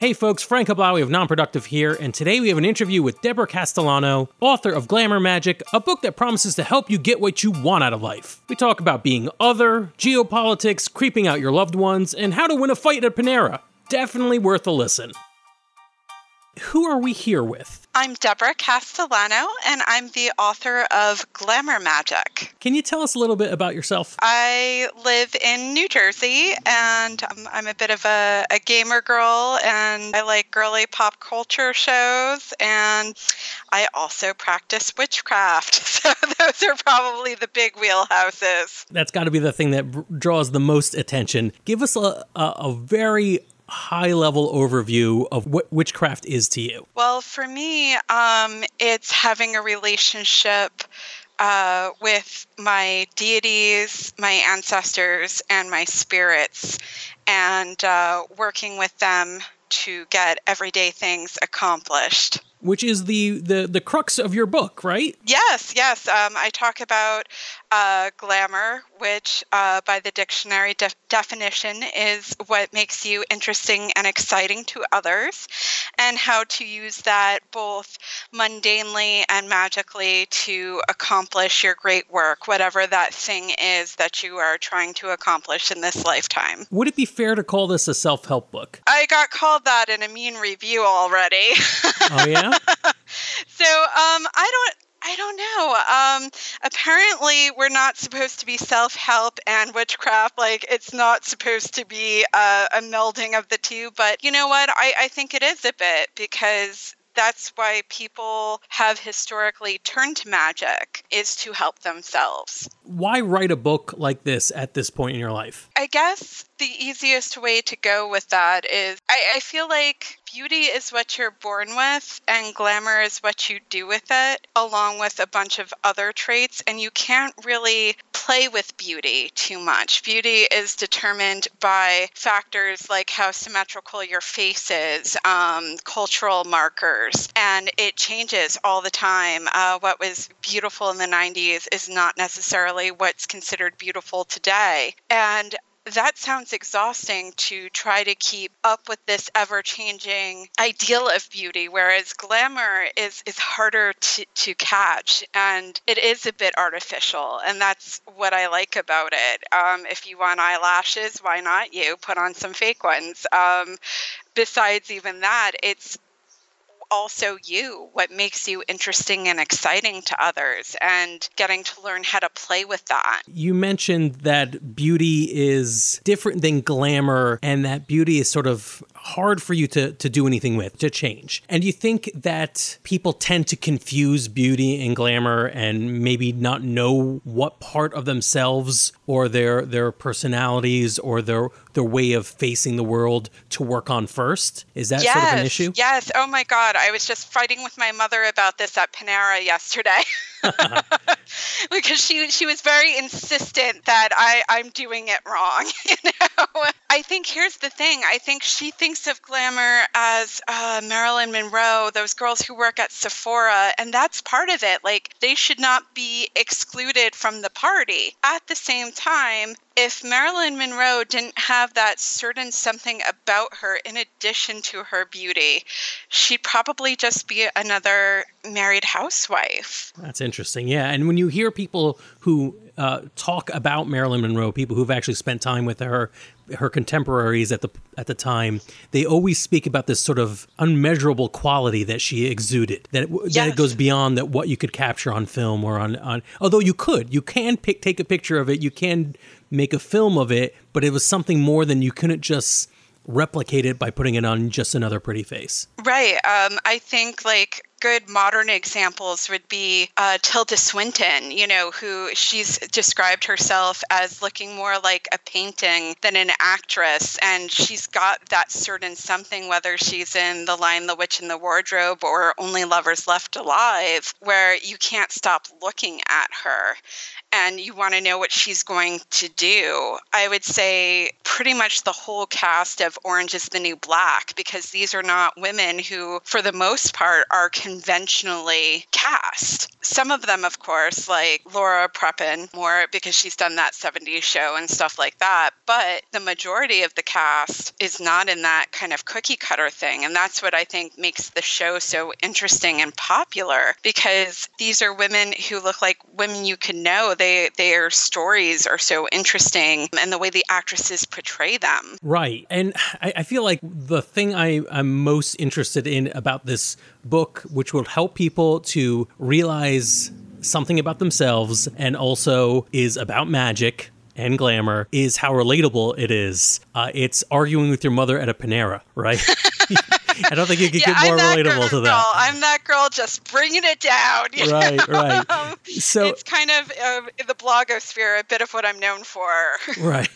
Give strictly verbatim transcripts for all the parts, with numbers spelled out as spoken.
Hey folks, Frank Hablawi of Nonproductive here, and today we have an interview with Deborah Castellano, author of Glamour Magic, a book that promises to help you get what you want out of life. We talk about being other, geopolitics, creeping out your loved ones, and how to win a fight at Panera. Definitely worth a listen. Who are we here with? I'm Deborah Castellano, and I'm the author of Glamour Magic. Can you tell us a little bit about yourself? I live in New Jersey, and um, I'm a bit of a, a gamer girl, and I like girly pop culture shows, and I also practice witchcraft. So those are probably the big wheelhouses. That's got to be the thing that b- draws the most attention. Give us a, a, a very high-level overview of what witchcraft is to you. Well, for me, um, it's having a relationship uh, with my deities, my ancestors, and my spirits, and uh, working with them to get everyday things accomplished. Which is the, the, the crux of your book, right? Yes, yes. Um, I talk about uh, glamour, which uh, by the dictionary de- definition is what makes you interesting and exciting to others, and how to use that both mundanely and magically to accomplish your great work, whatever that thing is that you are trying to accomplish in this lifetime. Would it be fair to call this a self-help book? I got called that in a mean review already. Oh, yeah? So, um, I don't, I don't know. Um, apparently we're not supposed to be self-help and witchcraft. Like, it's not supposed to be a, a melding of the two. But you know what? I, I think it is a bit, because that's why people have historically turned to magic, is to help themselves. Why write a book like this at this point in your life? I guess the easiest way to go with that is I, I feel like beauty is what you're born with, and glamour is what you do with it, along with a bunch of other traits. And you can't really play with beauty too much. Beauty is determined by factors like how symmetrical your face is, um, cultural markers, and it changes all the time. Uh, what was beautiful in the nineties is not necessarily what's considered beautiful today. And that sounds exhausting, to try to keep up with this ever-changing ideal of beauty, whereas glamour is, is harder to, to catch, and it is a bit artificial, and that's what I like about it. Um, if you want eyelashes, why not you? Put on some fake ones. Um, besides even that, it's also you, what makes you interesting and exciting to others, and getting to learn how to play with that. You mentioned that beauty is different than glamour, and that beauty is sort of hard for you to, to do anything with, to change. And you think that people tend to confuse beauty and glamour and maybe not know what part of themselves or their their personalities or their their way of facing the world to work on first? Is that yes, sort of an issue? Yes. Oh my God. I was just fighting with my mother about this at Panera yesterday. Because she she was very insistent that I, I'm doing it wrong. You know, I think here's the thing. I think she thinks of glamour as uh, Marilyn Monroe, those girls who work at Sephora, and that's part of it. Like, they should not be excluded from the party. At the same time, if Marilyn Monroe didn't have that certain something about her in addition to her beauty, she'd probably just be another married housewife. That's interesting. Yeah. And when you hear people who uh, talk about Marilyn Monroe, people who've actually spent time with her, her contemporaries at the at the time, they always speak about this sort of unmeasurable quality that she exuded, that it, yes. that it goes beyond that what you could capture on film or on, on although you could, you can pick, take a picture of it, you can make a film of it, but it was something more than you couldn't just replicate it by putting it on just another pretty face. Right. Um, I think like good modern examples would be uh, Tilda Swinton, you know, who she's described herself as looking more like a painting than an actress. And she's got that certain something, whether she's in The Lion, the Witch, and the Wardrobe or Only Lovers Left Alive, where you can't stop looking at her. and you want to know what she's going to do, I would say pretty much the whole cast of Orange is the New Black, because these are not women who, for the most part, are conventionally cast. Some of them, of course, like Laura Prepon, more because she's done that seventies show and stuff like that. But the majority of the cast is not in that kind of cookie cutter thing. And that's what I think makes the show so interesting and popular, because these are women who look like women you can know. They Their stories are so interesting, and the way the actresses portray them. Right. And I, I feel like the thing I, I'm most interested in about this book, which will help people to realize something about themselves and also is about magic and glamour, is how relatable it is. Uh, it's arguing with your mother at a Panera, right? I don't think you could yeah, get more I'm relatable girl, to that. I'm that girl just bringing it down. You right, know? right. So it's kind of uh, in the blogosphere, a bit of what I'm known for. Right.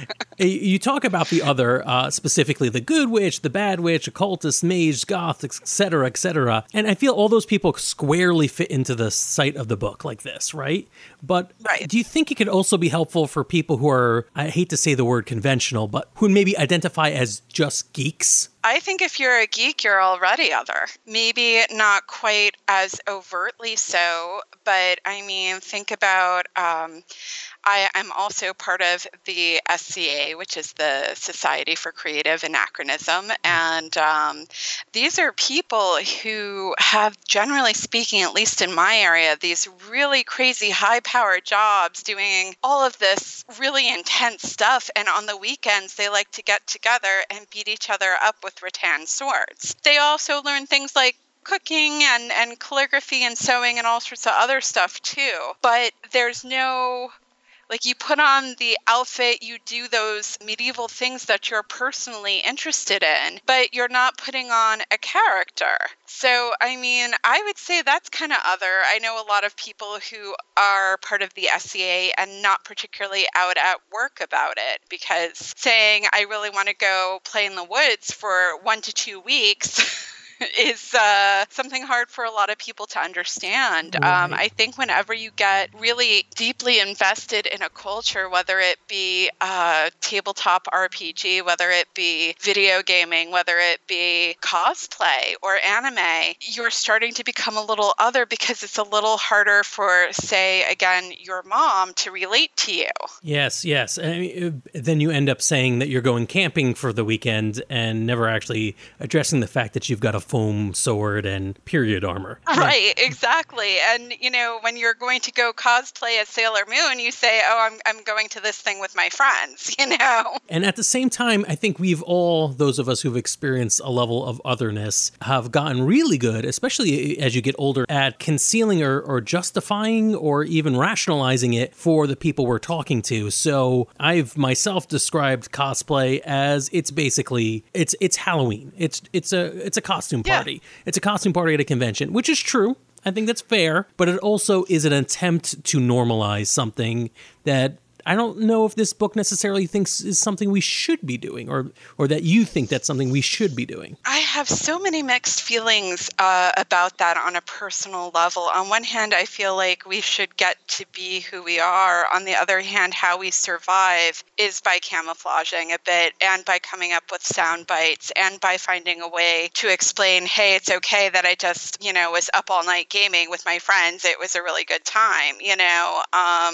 You talk about the other, uh, specifically the good witch, the bad witch, occultist, mage, goth, et cetera, et cetera. And I feel all those people squarely fit into the site of the book like this, right? But right. do you think it could also be helpful for people who are, I hate to say the word conventional, but who maybe identify as just geeks? I think if you're a geek, you're already other. Maybe not quite as overtly so, but I mean, think about, um, I, I'm also part of the S C A, which is the Society for Creative Anachronism. And um, these are people who have, generally speaking, at least in my area, these really crazy high-powered jobs doing all of this really intense stuff. And on the weekends, they like to get together and beat each other up with rattan swords. They also learn things like cooking and, and calligraphy and sewing and all sorts of other stuff too. But there's no... Like, you put on the outfit, you do those medieval things that you're personally interested in, but you're not putting on a character. So, I mean, I would say that's kind of other. I know a lot of people who are part of the S C A and not particularly out at work about it, because saying, I really want to go play in the woods for one to two weeks... is uh, something hard for a lot of people to understand. Right. Um, I think whenever you get really deeply invested in a culture, whether it be a tabletop R P G, whether it be video gaming, whether it be cosplay or anime, you're starting to become a little other, because it's a little harder for, say, again, your mom to relate to you. Yes, yes. I mean, then you end up saying that you're going camping for the weekend and never actually addressing the fact that you've got a foam sword and period armor. Right, exactly. And, you know, when you're going to go cosplay as Sailor Moon, you say, oh, I'm I'm going to this thing with my friends, you know? And at the same time, I think we've all, those of us who've experienced a level of otherness, have gotten really good, especially as you get older, at concealing or, or justifying or even rationalizing it for the people we're talking to. So I've myself described cosplay as it's basically, it's it's Halloween. It's it's a it's a costume party. Yeah. It's a costume party at a convention, which is true. I think that's fair, but it also is an attempt to normalize something that I don't know if this book necessarily thinks is something we should be doing, or or that you think that's something we should be doing. I have so many mixed feelings uh, about that on a personal level. On one hand, I feel like we should get to be who we are. On the other hand, how we survive is by camouflaging a bit and by coming up with sound bites and by finding a way to explain, hey, it's okay that I just, you know, was up all night gaming with my friends. It was a really good time, you know. Um,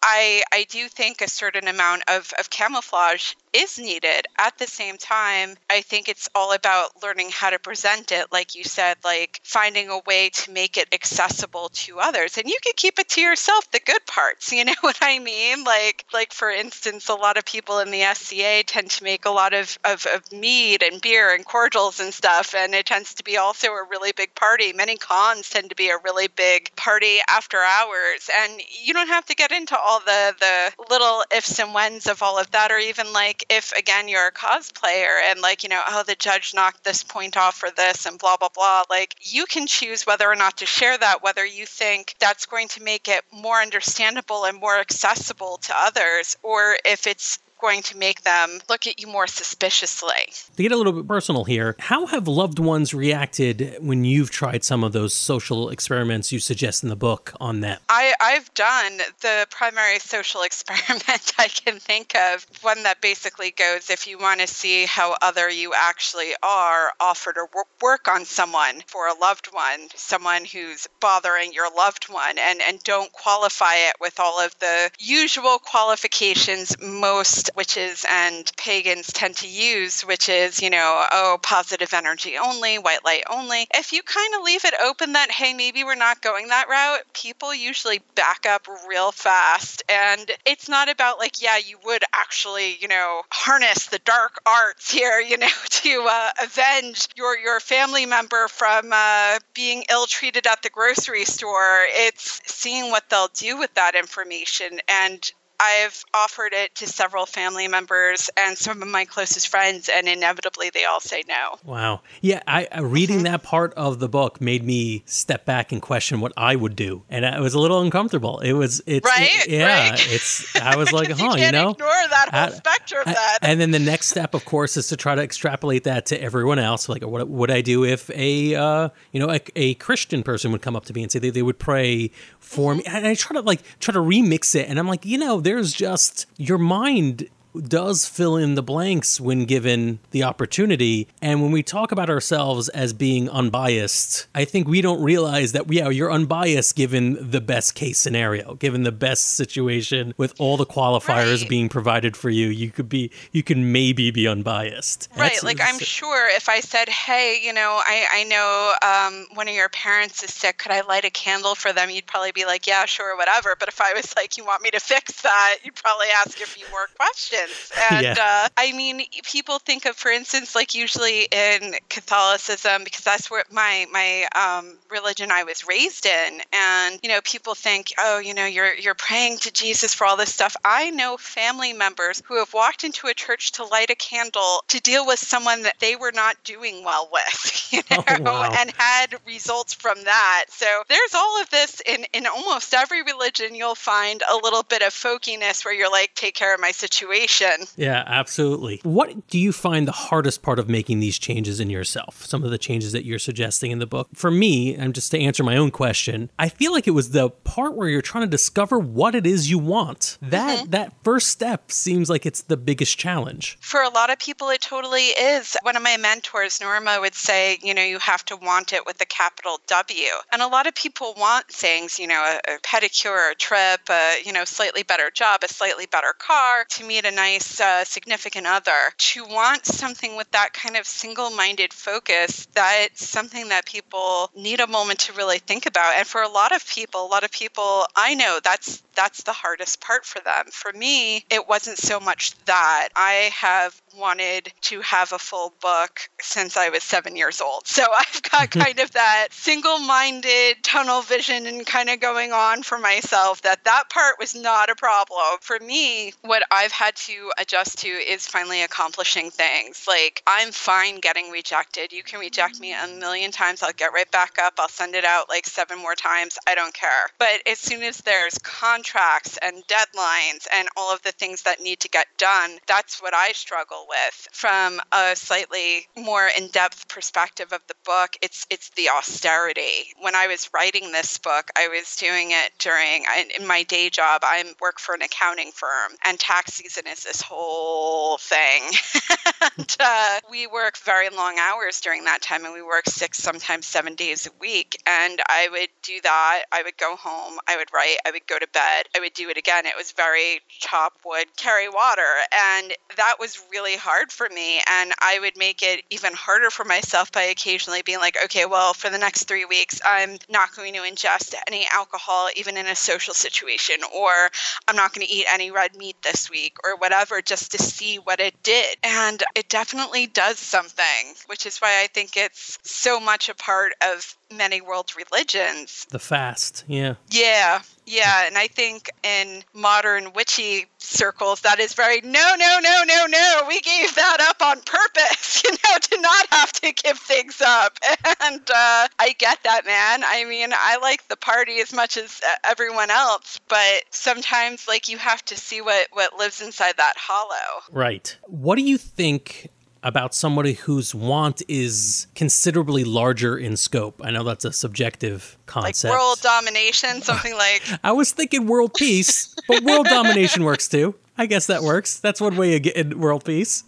I I do think think a certain amount of, of camouflage is needed. At the same time, I think it's all about learning how to present it, like you said, like finding a way to make it accessible to others. And you can keep it to yourself, the good parts, you know what I mean? Like, like for instance, a lot of people in the S C A tend to make a lot of, of, of mead and beer and cordials and stuff, and it tends to be also a really big party. Many cons tend to be a really big party after hours, and you don't have to get into all the, the little ifs and whens of all of that, or even like if, again, you're a cosplayer and like, you know, oh, the judge knocked this point off for this and blah, blah, blah. Like, you can choose whether or not to share that, whether you think that's going to make it more understandable and more accessible to others, or if it's going to make them look at you more suspiciously. To get a little bit personal here, how have loved ones reacted when you've tried some of those social experiments you suggest in the book on them? I, I've done the primary social experiment I can think of, one that basically goes, if you want to see how other you actually are, offer to wor- work on someone for a loved one, someone who's bothering your loved one, and, and don't qualify it with all of the usual qualifications most witches and pagans tend to use, which is, you know, oh, positive energy only, white light only. If you kind of leave it open that, hey, maybe we're not going that route, people usually back up real fast. And it's not about like, yeah, you would actually, you know, harness the dark arts here, you know, to uh, avenge your, your family member from uh, being ill-treated at the grocery store. It's seeing what they'll do with that information. And I've offered it to several family members and some of my closest friends, and inevitably they all say no. Wow. Yeah, I, I reading mm-hmm. that part of the book made me step back and question what I would do, and it was a little uncomfortable. It was, it's, right, it, yeah, right? it's. I was like, huh, you, you, can't know, ignore that whole I, spectrum. I, that, and then the next step, of course, is to try to extrapolate that to everyone else. Like, what would I do if a, uh, you know, a, a Christian person would come up to me and say they, they would pray for mm-hmm. me, and I try to like try to remix it, and I'm like, you know, there's just your mind does fill in the blanks when given the opportunity. And when we talk about ourselves as being unbiased, I think we don't realize that, yeah, you're unbiased given the best case scenario, given the best situation with all the qualifiers right. being provided for you. You could be, you can maybe be unbiased. Right. That's, like, I'm sure if I said, hey, you know, I, I know um, one of your parents is sick, could I light a candle for them? You'd probably be like, yeah, sure, whatever. But if I was like, you want me to fix that? You'd probably ask a few more questions. And yeah. uh, I mean, people think of, for instance, like usually in Catholicism, because that's where my my um, religion I was raised in, and you know, people think, oh, you know, you're you're praying to Jesus for all this stuff. I know family members who have walked into a church to light a candle to deal with someone that they were not doing well with, you know, oh, wow. and had results from that. So there's all of this in in almost every religion. You'll find a little bit of folkiness where you're like, take care of my situation. Yeah, absolutely. What do you find the hardest part of making these changes in yourself? Some of the changes that you're suggesting in the book. For me, and just to answer my own question, I feel like it was the part where you're trying to discover what it is you want. That mm-hmm. that first step seems like it's the biggest challenge. For a lot of people, it totally is. One of my mentors, Norma, would say, you know, you have to want it with a capital W. And a lot of people want things, you know, a, a pedicure, a trip, a, you know, slightly better job, a slightly better car, to meet a nice uh, significant other. To want something with that kind of single-minded focus, that's something that people need a moment to really think about. And for a lot of people, a lot of people I know, that's that's the hardest part for them. For me, it wasn't so much that. I have wanted to have a full book since I was seven years old. So I've got kind of that single-minded tunnel vision and kind of going on for myself that that part was not a problem. For me, what I've had to adjust to is finally accomplishing things. Like, I'm fine getting rejected. You can reject me a million times. I'll get right back up. I'll send it out like seven more times. I don't care. But as soon as there's contracts and deadlines and all of the things that need to get done, that's what I struggle with. From a slightly more in-depth perspective of the book, it's it's the austerity. When I was writing this book, I was doing it during, in my day job, I work for an accounting firm, and tax season is this whole thing. and, uh, we work very long hours during that time, and we work six, sometimes seven days a week. And I would do that. I would go home. I would write. I would go to bed. I would do it again. It was very chop wood, carry water. And that was really hard for me. And I would make it even harder for myself by occasionally being like, okay, well, for the next three weeks, I'm not going to ingest any alcohol, even in a social situation, or I'm not going to eat any red meat this week, or whatever, just to see what it did. And it definitely does something, which is why I think it's so much a part of many world religions. The fast, yeah. Yeah. Yeah, and I think in modern witchy circles, that is very, no, no, no, no, no, we gave that up on purpose, you know, to not have to give things up. And uh, I get that, man. I mean, I like the party as much as everyone else, but sometimes, like, you have to see what, what lives inside that hollow. Right. What do you think about somebody whose want is considerably larger in scope? I know that's a subjective concept. Like world domination, something like... I was thinking world peace, but world domination works too. I guess that works. That's one way of getting world peace.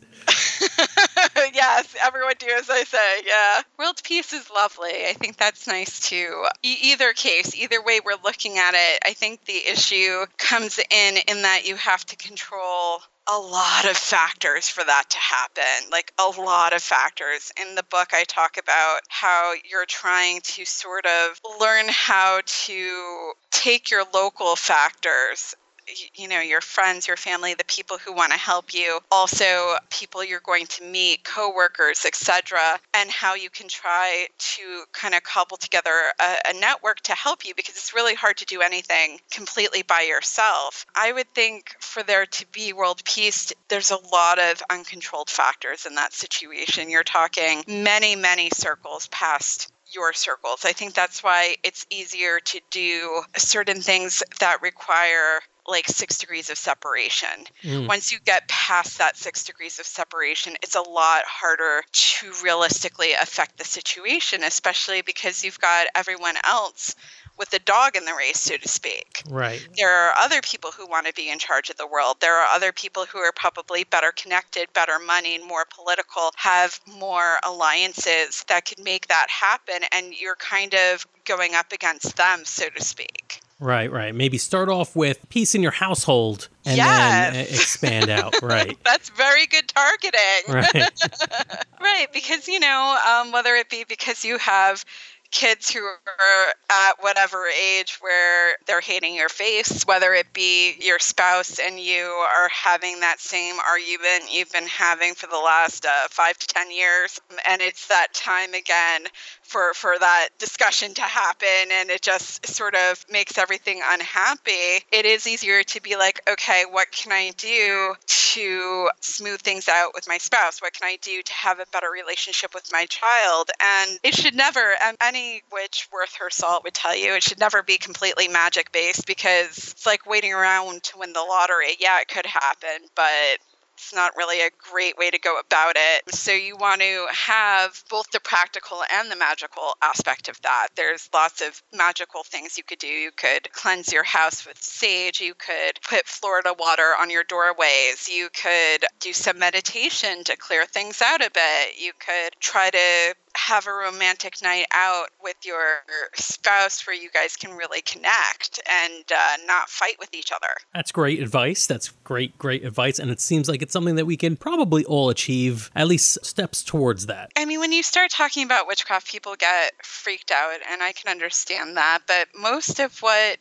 Yes, everyone do as I say, yeah. World peace is lovely. I think that's nice too. E- either case, either way we're looking at it, I think the issue comes in in that you have to control a lot of factors for that to happen, like a lot of factors. In the book, I talk about how you're trying to sort of learn how to take your local factors, you know, your friends, your family, the people who want to help you, also people you're going to meet, coworkers, et cetera, and how you can try to kind of cobble together a, a network to help you, because it's really hard to do anything completely by yourself. I would think for there to be world peace, there's a lot of uncontrolled factors in that situation. You're talking many, many circles past your circles. I think that's why it's easier to do certain things that require like six degrees of separation. Mm. Once you get past that six degrees of separation, it's a lot harder to realistically affect the situation, especially because you've got everyone else with the dog in the race, so to speak. Right. There are other people who want to be in charge of the world. There are other people who are probably better connected, better money, more political, have more alliances that could make that happen. And you're kind of going up against them, so to speak. Right, right. Maybe start off with peace in your household and yes. then expand out. Right. That's very good targeting. Right. Right. Because, you know, um, whether it be because you have kids who are at whatever age where they're hating your face, whether it be your spouse and you are having that same argument you've been having for the last uh, five to ten years, and it's that time again for, for that discussion to happen, and it just sort of makes everything unhappy. It is easier to be like, okay, what can I do to smooth things out with my spouse? What can I do to have a better relationship with my child? And it should never, and any witch worth her salt would tell you, it should never be completely magic based, because it's like waiting around to win the lottery. Yeah, it could happen, but it's not really a great way to go about it. So you want to have both the practical and the magical aspect of that. There's lots of magical things you could do. You could cleanse your house with sage. You could put Florida water on your doorways. You could do some meditation to clear things out a bit. You could try to have a romantic night out with your spouse where you guys can really connect and uh, not fight with each other. That's great advice. That's great, great advice. And it seems like it's something that we can probably all achieve, at least steps towards that. I mean, when you start talking about witchcraft, people get freaked out, and I can understand that. But most of what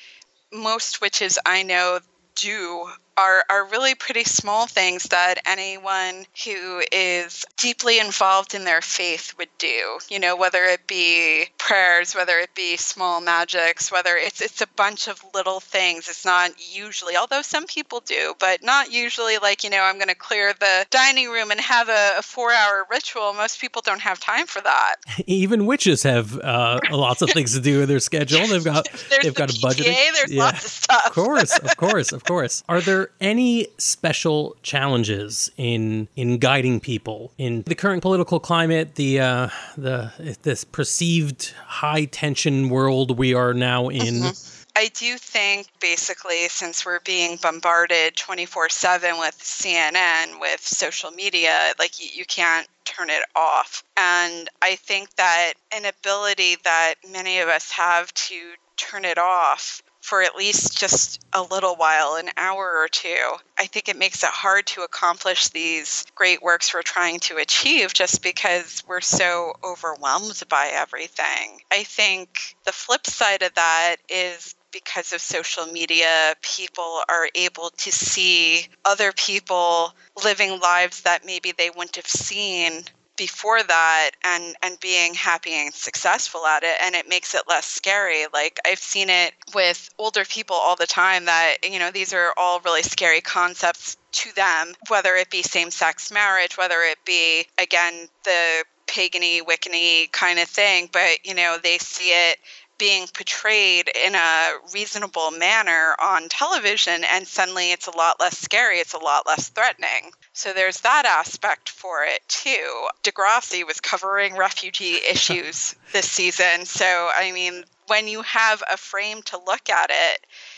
most witches I know do are are really pretty small things that anyone who is deeply involved in their faith would do. You know, whether it be prayers, whether it be small magics, whether it's it's a bunch of little things. It's not usually, although some people do, but not usually like, you know, I'm going to clear the dining room and have a, a four-hour ritual. Most people don't have time for that. Even witches have uh, lots of things to do in their schedule. They've got there's they've the got a budget. There's yeah. lots of stuff. Of course, of course, of course. Are there any special challenges in in guiding people in the current political climate, the uh, the this perceived high tension world we are now in? Mm-hmm. I do think basically, since we're being bombarded twenty-four seven with C N N, with social media, like you, you can't turn it off. And I think that an ability that many of us have to turn it off for at least just a little while, an hour or two, I think it makes it hard to accomplish these great works we're trying to achieve just because we're so overwhelmed by everything. I think the flip side of that is because of social media, people are able to see other people living lives that maybe they wouldn't have seen before that and and being happy and successful at it, and it makes it less scary. Like I've seen it with older people all the time that, you know, these are all really scary concepts to them, whether it be same-sex marriage, whether it be, again, the pagany, wiccany kind of thing, but, you know, they see it being portrayed in a reasonable manner on television, and suddenly it's a lot less scary, it's a lot less threatening. So there's that aspect for it too. Degrassi was covering refugee issues this season, so I mean, when you have a frame to look at it,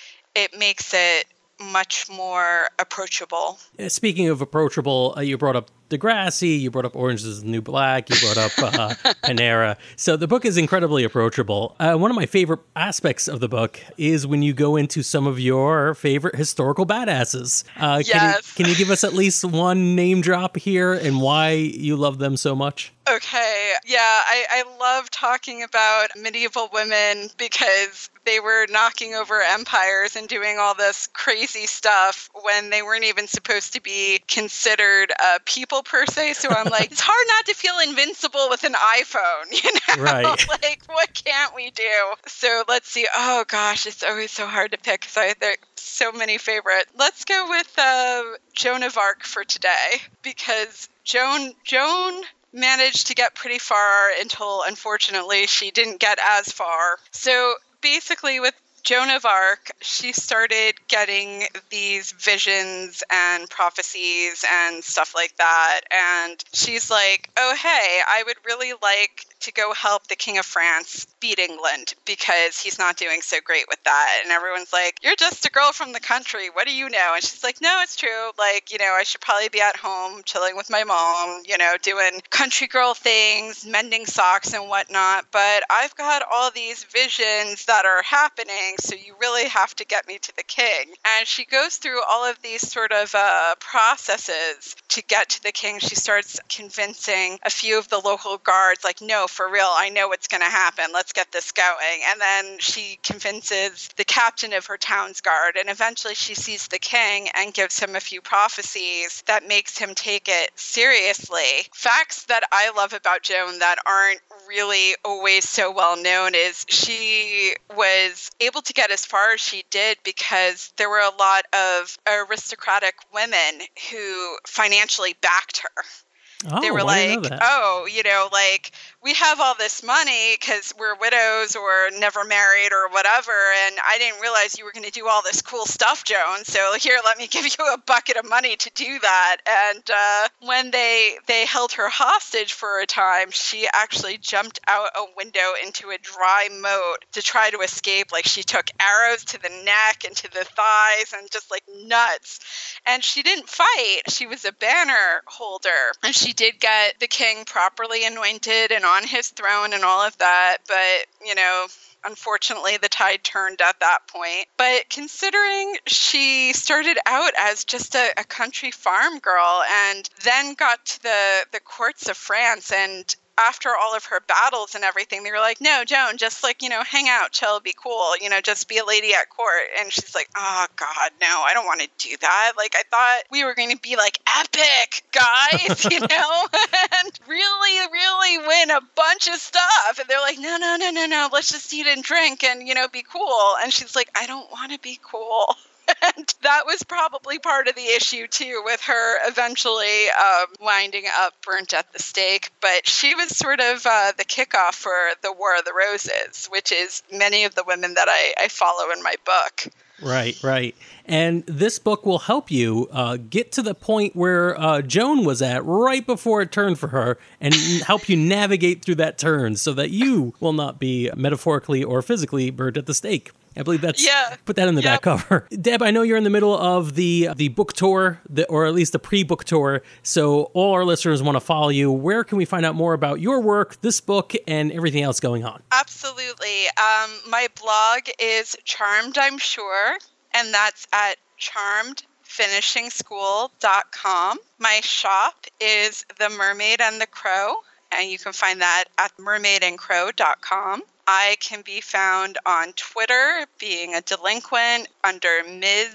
it makes it much more approachable. Speaking of approachable, uh, you brought up Degrassi, you brought up Orange is the New Black, you brought up uh, Panera. So the book is incredibly approachable. Uh, one of my favorite aspects of the book is when you go into some of your favorite historical badasses. Uh, yes. Can you, can you give us at least one name drop here and why you love them so much? Okay. Yeah, I, I love talking about medieval women because they were knocking over empires and doing all this crazy stuff when they weren't even supposed to be considered uh, people per se. So I'm like, it's hard not to feel invincible with an iPhone, you know? Right. Like, what can't we do? So let's see. Oh, gosh, it's always so hard to pick because I there's so many favorites. Let's go with uh, Joan of Arc for today because Joan Joan managed to get pretty far until, unfortunately, she didn't get as far. So basically with Joan of Arc, she started getting these visions and prophecies and stuff like that. And she's like, oh, hey, I would really like to go help the King of France beat England because he's not doing so great with that. And everyone's like, you're just a girl from the country. What do you know? And she's like, no, it's true. Like, you know, I should probably be at home chilling with my mom, you know, doing country girl things, mending socks and whatnot. But I've got all these visions that are happening. So you really have to get me to the king. And she goes through all of these sort of uh, processes to get to the king. She starts convincing a few of the local guards, like, no, for real, I know what's going to happen. Let's get this going. And then she convinces the captain of her town's guard. And eventually she sees the king and gives him a few prophecies that makes him take it seriously. Facts that I love about Joan that aren't really always so well known is she was able to get as far as she did because there were a lot of aristocratic women who financially backed her. Oh, they were like, oh, you know, like, we have all this money because we're widows or never married or whatever, and I didn't realize you were going to do all this cool stuff, Joan, so here, let me give you a bucket of money to do that. And uh, when they they held her hostage for a time, she actually jumped out a window into a dry moat to try to escape. Like, she took arrows to the neck and to the thighs and just, like, nuts. And she didn't fight. She was a banner holder, and she did get the king properly anointed and on his throne and all of that, but, you know, unfortunately the tide turned at that point. But considering she started out as just a, a country farm girl and then got to the, the courts of France, and after all of her battles and everything, they were like, no, Joan, just, like, you know, hang out, chill, be cool, you know, just be a lady at court. And she's like, oh, God, no, I don't want to do that. Like, I thought we were going to be, like, epic guys, you know, and really, really win a bunch of stuff. And they're like, no, no, no, no, no, let's just eat and drink and, you know, be cool. And she's like, I don't want to be cool. And that was probably part of the issue, too, with her eventually um, winding up burnt at the stake. But she was sort of uh, the kickoff for the War of the Roses, which is many of the women that I, I follow in my book. Right, right. And this book will help you uh, get to the point where uh, Joan was at right before it turned for her and help you navigate through that turn so that you will not be metaphorically or physically burnt at the stake. I believe that's, yeah. Put that in the yep. back cover. Deb, I know you're in the middle of the the book tour, the, or at least the pre-book tour, so all our listeners want to follow you. Where can we find out more about your work, this book, and everything else going on? Absolutely. Um, my blog is Charmed, I'm Sure, and that's at charmed finishing school dot com. My shop is The Mermaid and the Crow, and you can find that at mermaid and crow dot com. I can be found on Twitter, being a delinquent, under Miz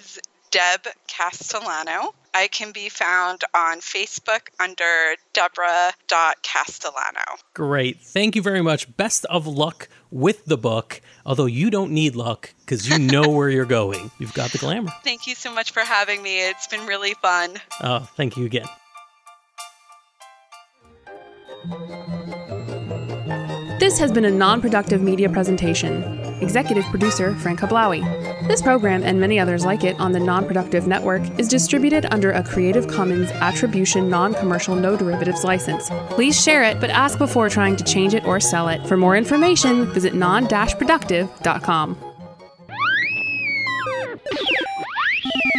Deb Castellano. I can be found on Facebook under Deborah dot Castellano. Great. Thank you very much. Best of luck with the book, although you don't need luck because you know where you're going. You've got the glamour. Thank you so much for having me. It's been really fun. Oh, thank you again. This has been a non-productive media presentation. Executive producer, Frank Hablawi. This program and many others like it on the Non-Productive Network is distributed under a Creative Commons Attribution Non-Commercial No Derivatives license. Please share it, but ask before trying to change it or sell it. For more information, visit non dash productive dot com.